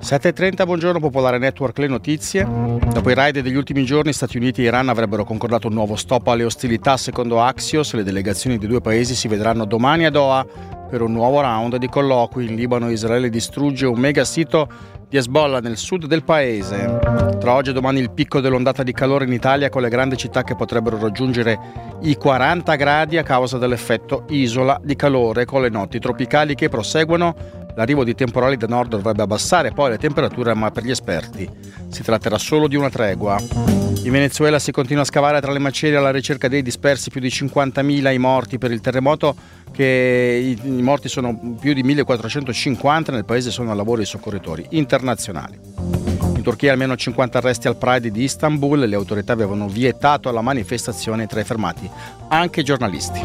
7.30, buongiorno Popolare Network, le notizie. Dopo i raid degli ultimi giorni, Stati Uniti e Iran avrebbero concordato un nuovo stop alle ostilità. Secondo Axios, le delegazioni dei due paesi si vedranno domani a Doha per un nuovo round di colloqui. In Libano Israele distrugge un mega sito di Hezbollah nel sud del paese. Tra oggi e domani il picco dell'ondata di calore in Italia, con le grandi città che potrebbero raggiungere i 40 gradi a causa dell'effetto isola di calore, con le notti tropicali che proseguono. L'arrivo di temporali da nord dovrebbe abbassare poi le temperature, ma per gli esperti si tratterà solo di una tregua. In Venezuela si continua a scavare tra le macerie alla ricerca dei dispersi, più di 50.000 i morti per il terremoto, che i morti sono più di 1.450, nel paese sono al lavoro i soccorritori internazionali. In Turchia almeno 50 arresti al Pride di Istanbul, le autorità avevano vietato la manifestazione, tra i fermati anche giornalisti.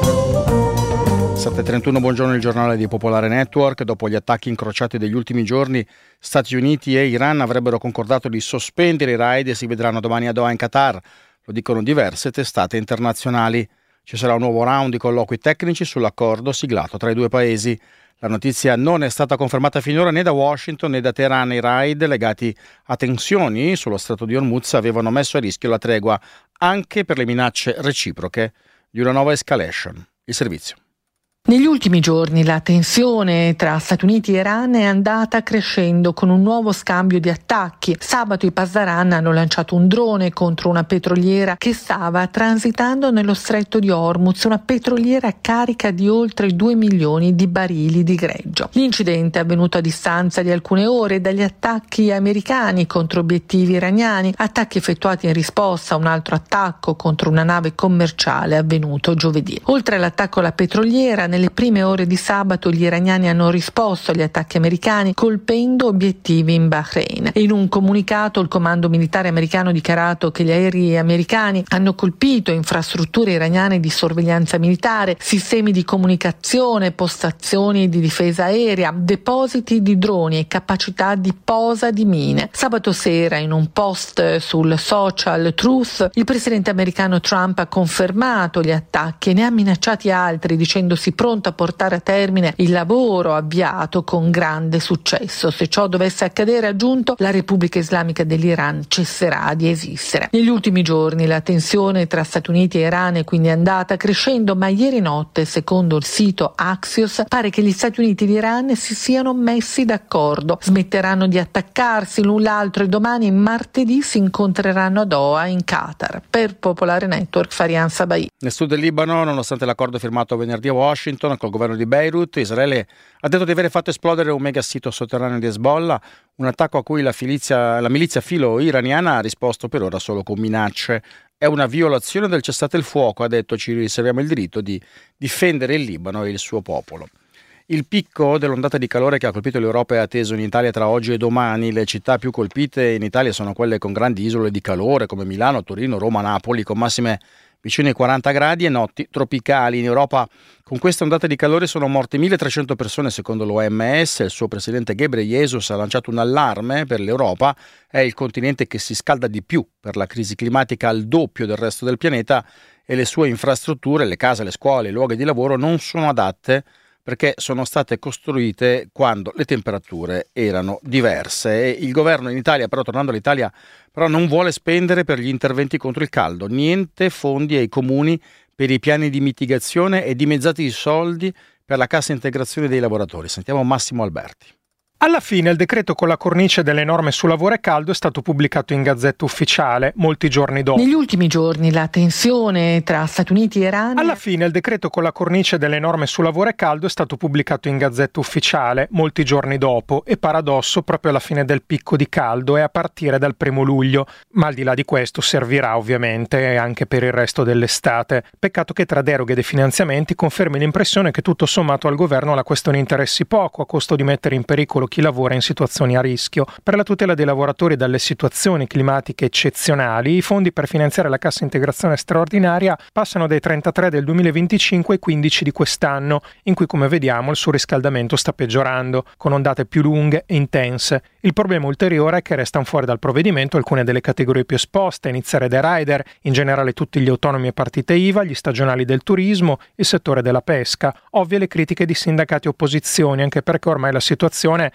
7.31, buongiorno, il giornale di Popolare Network. Dopo gli attacchi incrociati degli ultimi giorni, Stati Uniti e Iran avrebbero concordato di sospendere i raid e si vedranno domani a Doha in Qatar. Lo dicono diverse testate internazionali. Ci sarà un nuovo round di colloqui tecnici sull'accordo siglato tra i due paesi. La notizia non è stata confermata finora né da Washington né da Teheran. I raid legati a tensioni sullo Strato di Hormuz avevano messo a rischio la tregua, anche per le minacce reciproche di una nuova escalation. Il servizio. Negli ultimi giorni la tensione tra Stati Uniti e Iran è andata crescendo con un nuovo scambio di attacchi. Sabato i Pasdaran hanno lanciato un drone contro una petroliera che stava transitando nello stretto di Hormuz, una petroliera carica di oltre 2 milioni di barili di greggio. L'incidente è avvenuto a distanza di alcune ore dagli attacchi americani contro obiettivi iraniani, attacchi effettuati in risposta a un altro attacco contro una nave commerciale avvenuto giovedì. Oltre all'attacco alla petroliera, nelle prime ore di sabato gli iraniani hanno risposto agli attacchi americani colpendo obiettivi in Bahrain. In un comunicato il comando militare americano ha dichiarato che gli aerei americani hanno colpito infrastrutture iraniane di sorveglianza militare, sistemi di comunicazione, postazioni di difesa aerea, depositi di droni e capacità di posa di mine. Sabato sera, in un post sul social Truth, il presidente americano Trump ha confermato gli attacchi e ne ha minacciati altri, dicendosi pronto a portare a termine il lavoro avviato con grande successo. Se ciò dovesse accadere, ha aggiunto, la Repubblica Islamica dell'Iran cesserà di esistere. Negli ultimi giorni la tensione tra Stati Uniti e Iran è quindi andata crescendo, ma ieri notte, secondo il sito Axios, pare che gli Stati Uniti e l'Iran si siano messi d'accordo. Smetteranno di attaccarsi l'un l'altro e domani, martedì, si incontreranno a Doha in Qatar. Per Popolare Network, Farian Sabai. Nel sud del Libano, nonostante l'accordo firmato venerdì a Washington col governo di Beirut, Israele ha detto di aver fatto esplodere un mega sito sotterraneo di Hezbollah, un attacco a cui la milizia filo-iraniana ha risposto per ora solo con minacce. È una violazione del cessate il fuoco, ha detto, ci riserviamo il diritto di difendere il Libano e il suo popolo. Il picco dell'ondata di calore che ha colpito l'Europa è atteso in Italia tra oggi e domani. Le città più colpite in Italia sono quelle con grandi isole di calore come Milano, Torino, Roma, Napoli, con massime vicino ai 40 gradi e notti tropicali. In Europa con questa ondata di calore sono morte 1.300 persone secondo l'OMS. Il suo presidente Ghebreyesus ha lanciato un allarme per l'Europa. È il continente che si scalda di più per la crisi climatica, al doppio del resto del pianeta, e le sue infrastrutture, le case, le scuole, i luoghi di lavoro non sono adatte perché sono state costruite quando le temperature erano diverse. E il governo in Italia, però, tornando all'Italia, però non vuole spendere per gli interventi contro il caldo. Niente fondi ai comuni per i piani di mitigazione e dimezzati i soldi per la cassa integrazione dei lavoratori. Sentiamo Massimo Alberti. Alla fine il decreto con la cornice delle norme su lavoro e caldo è stato pubblicato in Gazzetta Ufficiale molti giorni dopo. Negli ultimi giorni la tensione tra Stati Uniti e Iran... Alla fine il decreto con la cornice delle norme su lavoro e caldo è stato pubblicato in Gazzetta Ufficiale molti giorni dopo e, paradosso, proprio alla fine del picco di caldo e a partire dal 1 luglio. Ma al di là di questo servirà ovviamente anche per il resto dell'estate. Peccato che tra deroghe e definanziamenti confermi l'impressione che tutto sommato al governo la questione interessi poco, a costo di mettere in pericolo chi lavora in situazioni a rischio. Per la tutela dei lavoratori dalle situazioni climatiche eccezionali, i fondi per finanziare la cassa integrazione straordinaria passano dai 33 del 2025 ai 15 di quest'anno, in cui, come vediamo, il surriscaldamento sta peggiorando, con ondate più lunghe e intense. Il problema ulteriore è che restano fuori dal provvedimento alcune delle categorie più esposte, a iniziare dai rider, in generale tutti gli autonomi e partite IVA, gli stagionali del turismo, il settore della pesca. Ovvie le critiche di sindacati e opposizioni, anche perché ormai la situazione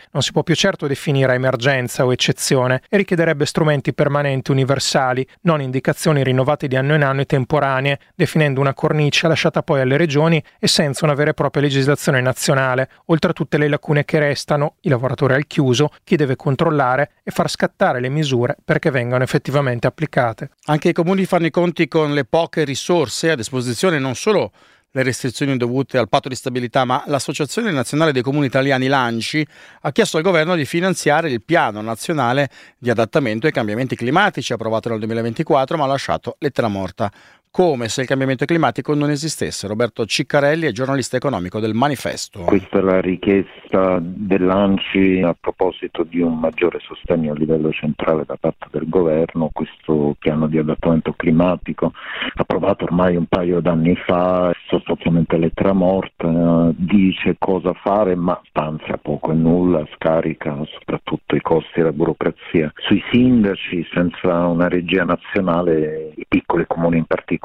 non si può più certo definire emergenza o eccezione e richiederebbe strumenti permanenti universali, non indicazioni rinnovate di anno in anno e temporanee, definendo una cornice lasciata poi alle regioni e senza una vera e propria legislazione nazionale, oltre a tutte le lacune che restano, i lavoratori al chiuso, chi deve controllare e far scattare le misure perché vengano effettivamente applicate. Anche i comuni fanno i conti con le poche risorse a disposizione, non solo le restrizioni dovute al patto di stabilità, ma l'Associazione Nazionale dei Comuni Italiani, l'ANCI, ha chiesto al governo di finanziare il piano nazionale di adattamento ai cambiamenti climatici approvato nel 2024, ma ha lasciato lettera morta, come se il cambiamento climatico non esistesse. Roberto Ciccarelli è giornalista economico del Manifesto. Questa è la richiesta dell'ANCI a proposito di un maggiore sostegno a livello centrale da parte del governo. Questo piano di adattamento climatico, approvato ormai un paio d'anni fa, è sostanzialmente lettera morta, dice cosa fare ma stanzia poco e nulla, scarica soprattutto i costi e la burocrazia sui sindaci. Senza una regia nazionale i piccoli comuni in particolare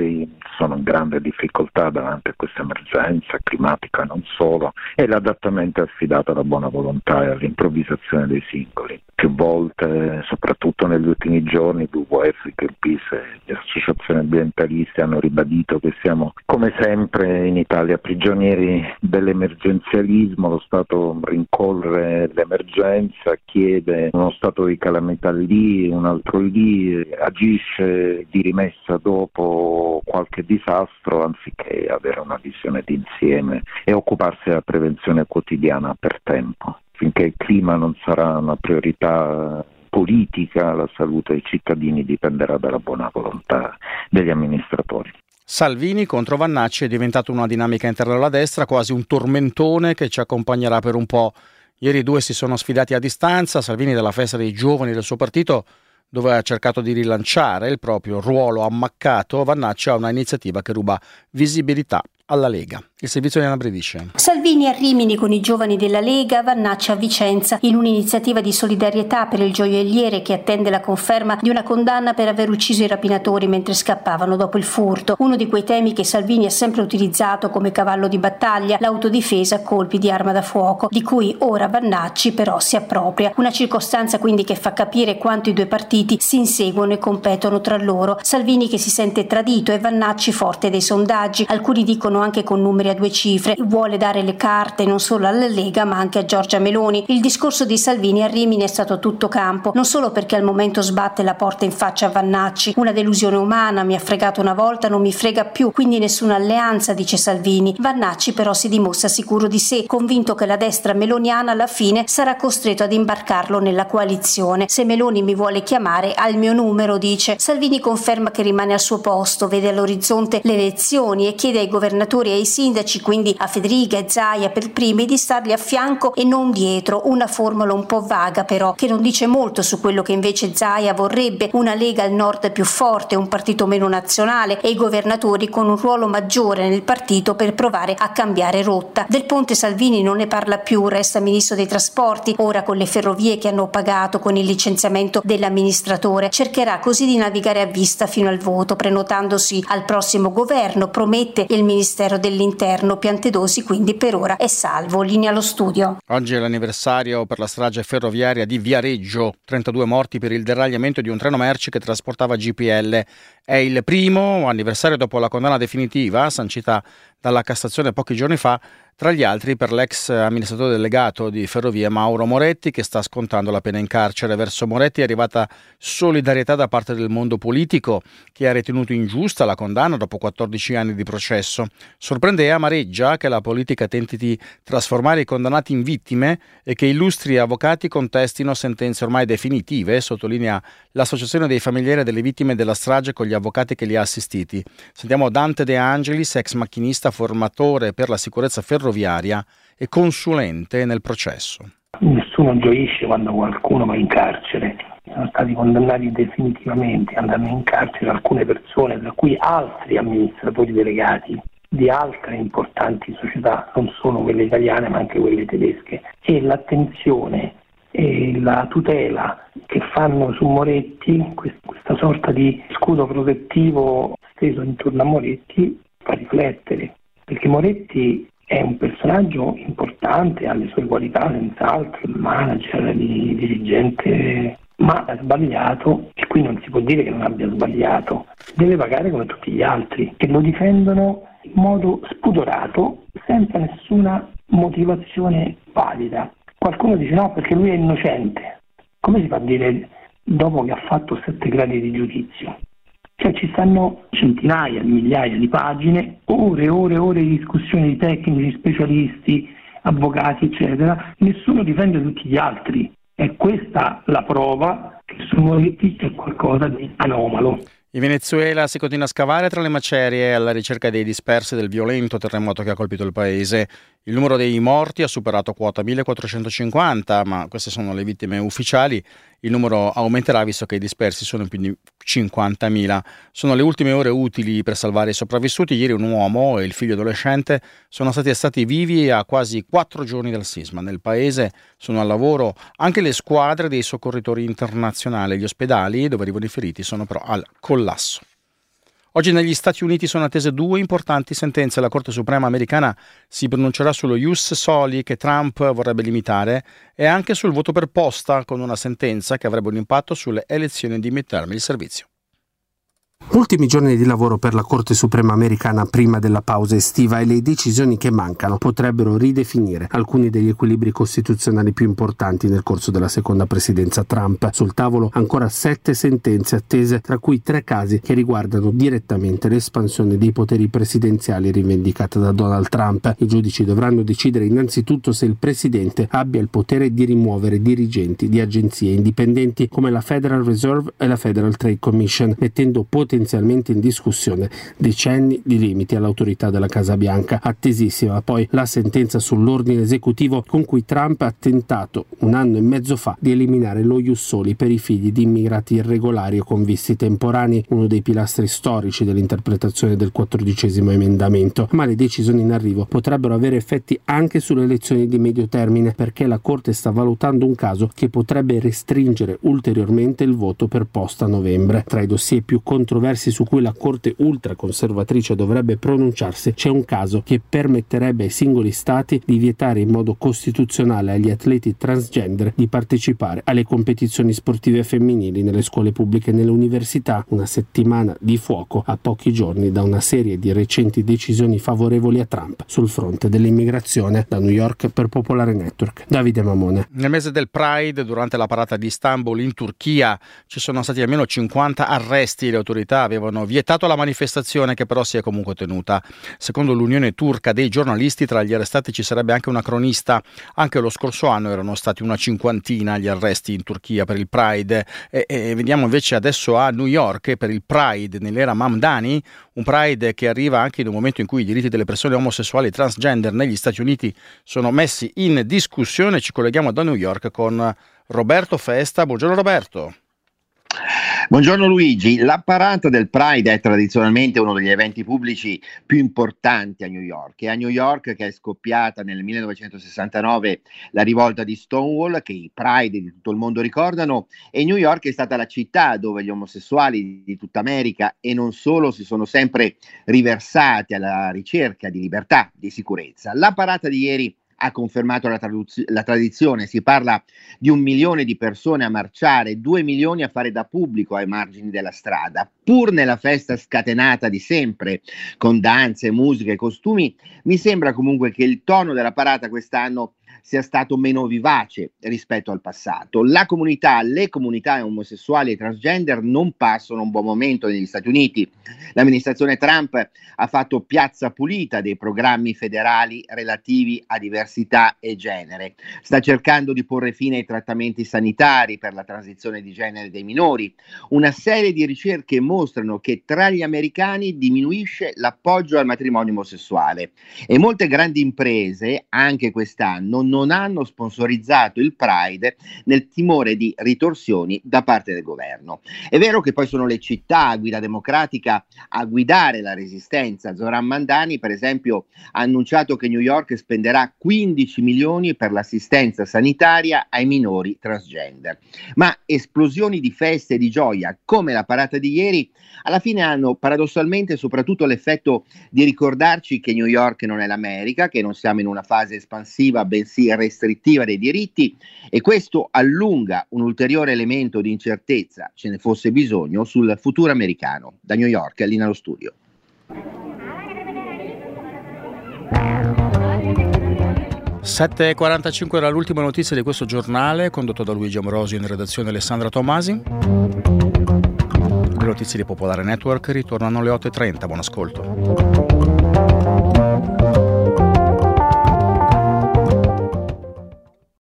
sono in grande difficoltà davanti a questa emergenza climatica, non solo, e l'adattamento è affidato alla buona volontà e all'improvvisazione dei singoli. Più volte, soprattutto negli ultimi giorni, WWF, Greenpeace e le associazioni ambientaliste hanno ribadito che siamo, come sempre in Italia, prigionieri dell'emergenzialismo. Lo Stato rincorre l'emergenza, chiede uno stato di calamità lì, un altro lì, agisce di rimessa dopo qualche disastro, anziché avere una visione d'insieme e occuparsi della prevenzione quotidiana per tempo. Finché il clima non sarà una priorità politica, la salute dei cittadini dipenderà dalla buona volontà degli amministratori. Salvini contro Vannacci è diventato una dinamica interna alla destra, quasi un tormentone che ci accompagnerà per un po'. Ieri i due si sono sfidati a distanza, Salvini dalla festa dei giovani del suo partito, dove ha cercato di rilanciare il proprio ruolo ammaccato. Vannacci ha una iniziativa che ruba visibilità alla Lega. Il servizio di Anna Bredice. Salvini a Rimini con i giovani della Lega, Vannacci a Vicenza in un'iniziativa di solidarietà per il gioielliere che attende la conferma di una condanna per aver ucciso i rapinatori mentre scappavano dopo il furto. Uno di quei temi che Salvini ha sempre utilizzato come cavallo di battaglia, l'autodifesa a colpi di arma da fuoco, di cui ora Vannacci però si appropria. Una circostanza quindi che fa capire quanto i due partiti si inseguono e competono tra loro. Salvini che si sente tradito e Vannacci forte dei sondaggi, alcuni dicono anche con numeri a due cifre, vuole dare le carte non solo alla Lega ma anche a Giorgia Meloni. Il discorso di Salvini a Rimini è stato tutto campo, non solo perché al momento sbatte la porta in faccia a Vannacci, una delusione umana, mi ha fregato una volta, non mi frega più, quindi nessuna alleanza, dice Salvini. Vannacci però si dimostra sicuro di sé, convinto che la destra meloniana alla fine sarà costretto ad imbarcarlo nella coalizione. Se Meloni mi vuole chiamare, ha il mio numero, dice. Salvini conferma che rimane al suo posto, vede all'orizzonte le elezioni e chiede ai governatori e ai sindaci, quindi a Federica e Zaia per primi, di stargli a fianco e non dietro, una formula un po' vaga però, che non dice molto su quello che invece Zaia vorrebbe, una Lega al nord più forte, un partito meno nazionale e i governatori con un ruolo maggiore nel partito per provare a cambiare rotta. Del ponte Salvini non ne parla più, resta ministro dei trasporti, ora con le ferrovie che hanno pagato con il licenziamento dell'amministratore, cercherà così di navigare a vista fino al voto, prenotandosi al prossimo governo, promette il Ministero dell'Interno. Piantedosi quindi per ora è salvo. Linea allo studio. Oggi è l'anniversario per la strage ferroviaria di Viareggio, 32 morti per il deragliamento di un treno merci che trasportava GPL. È il primo anniversario dopo la condanna definitiva sancita dalla Cassazione pochi giorni fa, tra gli altri per l'ex amministratore delegato di Ferrovie Mauro Moretti, che sta scontando la pena in carcere. Verso Moretti è arrivata solidarietà da parte del mondo politico, che ha ritenuto ingiusta la condanna dopo 14 anni di processo. Sorprende e amareggia che la politica tenti di trasformare i condannati in vittime e che illustri avvocati contestino sentenze ormai definitive, sottolinea l'Associazione dei familiari delle vittime della strage con gli avvocati che li ha assistiti. Sentiamo Dante De Angelis, ex macchinista, formatore per la sicurezza ferroviaria e consulente nel processo. Nessuno gioisce quando qualcuno va in carcere. Sono stati condannati definitivamente, andando in carcere alcune persone, tra cui altri amministratori delegati di altre importanti società, non solo quelle italiane ma anche quelle tedesche, e l'attenzione e la tutela che fanno su Moretti, questa sorta di scudo protettivo steso intorno a Moretti, fa riflettere, perché Moretti è un personaggio importante, ha le sue qualità senz'altro, il manager, il dirigente, ma ha sbagliato, e qui non si può dire che non abbia sbagliato, deve pagare come tutti gli altri che lo difendono in modo spudorato, senza nessuna motivazione valida. Qualcuno dice no perché lui è innocente. Come si fa a dire dopo che ha fatto 7 gradi di giudizio? Cioè ci stanno centinaia, migliaia di pagine, ore e ore e ore di discussioni di tecnici, specialisti, avvocati, eccetera. Nessuno difende tutti gli altri. È questa la prova che su Moretti c'è qualcosa di anomalo. In Venezuela si continua a scavare tra le macerie alla ricerca dei dispersi del violento terremoto che ha colpito il paese. Il numero dei morti ha superato quota 1450, ma queste sono le vittime ufficiali. Il numero aumenterà visto che i dispersi sono più di 50.000. Sono le ultime ore utili per salvare i sopravvissuti. Ieri un uomo e il figlio adolescente sono stati vivi a quasi 4 giorni dal sisma. Nel paese sono al lavoro anche le squadre dei soccorritori internazionali. Gli ospedali dove arrivano i feriti sono però al collasso. Oggi negli Stati Uniti sono attese 2 importanti sentenze. La Corte Suprema americana si pronuncerà sullo ius soli che Trump vorrebbe limitare e anche sul voto per posta, con una sentenza che avrebbe un impatto sulle elezioni di midterm di servizio. Ultimi giorni di lavoro per la Corte Suprema americana prima della pausa estiva e le decisioni che mancano potrebbero ridefinire alcuni degli equilibri costituzionali più importanti nel corso della seconda presidenza Trump. Sul tavolo ancora 7 sentenze attese, tra cui 3 casi che riguardano direttamente l'espansione dei poteri presidenziali rivendicata da Donald Trump. I giudici dovranno decidere innanzitutto se il presidente abbia il potere di rimuovere dirigenti di agenzie indipendenti come la Federal Reserve e la Federal Trade Commission, mettendo potenzialmente in discussione decenni di limiti all'autorità della Casa Bianca. Attesissima poi la sentenza sull'ordine esecutivo con cui Trump ha tentato 1 anno e mezzo fa di eliminare lo ius soli per i figli di immigrati irregolari o con visti temporanei, uno dei pilastri storici dell'interpretazione del 14° emendamento. Ma le decisioni in arrivo potrebbero avere effetti anche sulle elezioni di medio termine, perché la Corte sta valutando un caso che potrebbe restringere ulteriormente il voto per posta a novembre. Tra i dossier più controversi su cui la Corte ultraconservatrice dovrebbe pronunciarsi c'è un caso che permetterebbe ai singoli stati di vietare in modo costituzionale agli atleti transgender di partecipare alle competizioni sportive femminili nelle scuole pubbliche e nelle università. Una settimana di fuoco a pochi giorni da una serie di recenti decisioni favorevoli a Trump sul fronte dell'immigrazione. Da New York per Popolare Network, Davide Mamone. Nel mese del Pride, durante la parata di Istanbul in Turchia, ci sono stati almeno 50 arresti. Le autorità avevano vietato la manifestazione, che però si è comunque tenuta. Secondo l'Unione Turca dei giornalisti, tra gli arrestati ci sarebbe anche una cronista. Anche lo scorso anno erano stati una 50 gli arresti in Turchia per il Pride. E vediamo invece adesso a New York per il Pride nell'era Mamdani, un Pride che arriva anche in un momento in cui i diritti delle persone omosessuali e transgender negli Stati Uniti sono messi in discussione. Ci colleghiamo da New York con Roberto Festa. Buongiorno Roberto. Buongiorno Luigi, la parata del Pride è tradizionalmente uno degli eventi pubblici più importanti a New York. È a New York che è scoppiata nel 1969 la rivolta di Stonewall, che i Pride di tutto il mondo ricordano, e New York è stata la città dove gli omosessuali di tutta America e non solo si sono sempre riversati alla ricerca di libertà, di sicurezza. La parata di ieri ha confermato la tradizione. Si parla di 1 milione di persone a marciare, 2 milioni a fare da pubblico ai margini della strada. Pur nella festa scatenata di sempre, con danze, musica e costumi, mi sembra comunque che il tono della parata quest'anno sia stato meno vivace rispetto al passato. Le comunità omosessuali e transgender non passano un buon momento negli Stati Uniti. L'amministrazione Trump ha fatto piazza pulita dei programmi federali relativi a diversità e genere. Sta cercando di porre fine ai trattamenti sanitari per la transizione di genere dei minori. Una serie di ricerche mostrano che tra gli americani diminuisce l'appoggio al matrimonio omosessuale e molte grandi imprese, anche quest'anno, governo non hanno sponsorizzato il Pride nel timore di ritorsioni da parte del governo. È vero che poi sono le città a guida democratica a guidare la resistenza. Zoran Mandani, per esempio, ha annunciato che New York spenderà 15 milioni per l'assistenza sanitaria ai minori transgender. Ma esplosioni di feste e di gioia, come la parata di ieri, alla fine hanno paradossalmente soprattutto l'effetto di ricordarci che New York non è l'America, che non siamo in una fase espansiva bensì restrittiva dei diritti, e questo allunga un ulteriore elemento di incertezza, ce ne fosse bisogno, sul futuro americano. Da New York, Lina allo studio. 7:45 era l'ultima notizia di questo giornale, condotto da Luigi Amorosi, in redazione Alessandra Tomasi. Le notizie di Popolare Network ritornano alle 8:30. Buon ascolto.